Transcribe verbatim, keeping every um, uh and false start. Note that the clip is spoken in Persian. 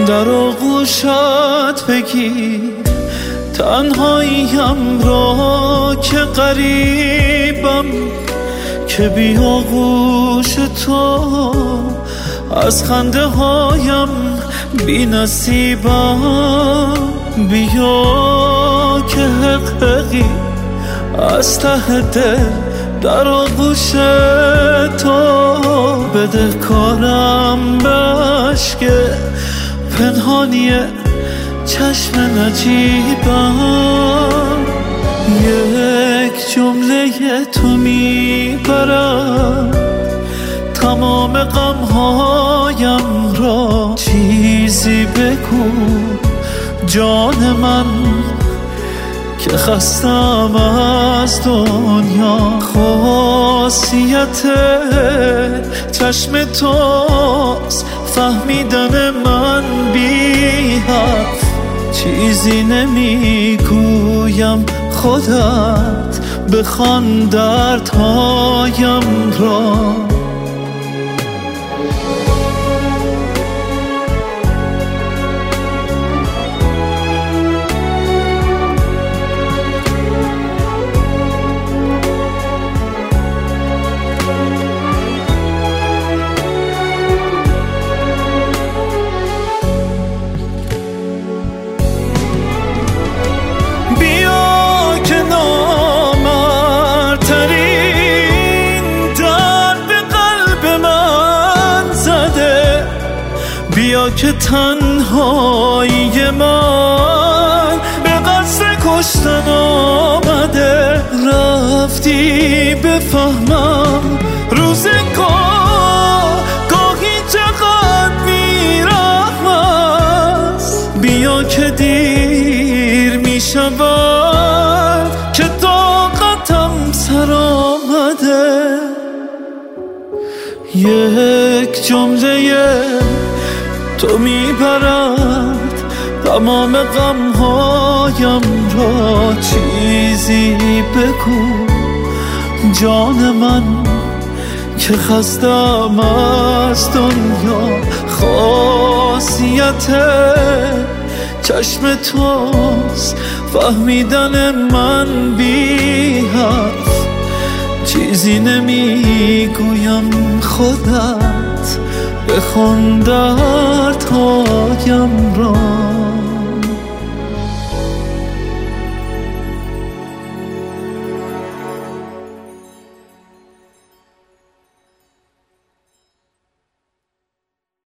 در آغوشت بگیر تنهاییم را که غریبم، که بی آغوش تو از خنده هایم بی نصیبم. بیا که حقیقی از ته دل در آغوش تو، بده کارم به عشق پنهانی چشم نجیبم. یک جمله تو میبرد تمام غمهایم را. چیزی بگو جان من که خستم از دنیا. خاصیت چشم توست فهمیدن من بی حرف. چیزی نمیگویم خودت بخوان دردهایم را. بیا که تنهایی من به قصد کشتن آمده. رفتی بفهمم روزگار گاهی چقدر بی‌رحم است. بیا که دیر می شود که طاقتم سر آمده. یک جمله تو میبرد تمام غمهایم را. چیزی بگو جان من که خستم از دنیا. خاصیت چشم توست فهمیدن من بی حرف. چیزی نمیگویم خودت بخوان دردهایم را.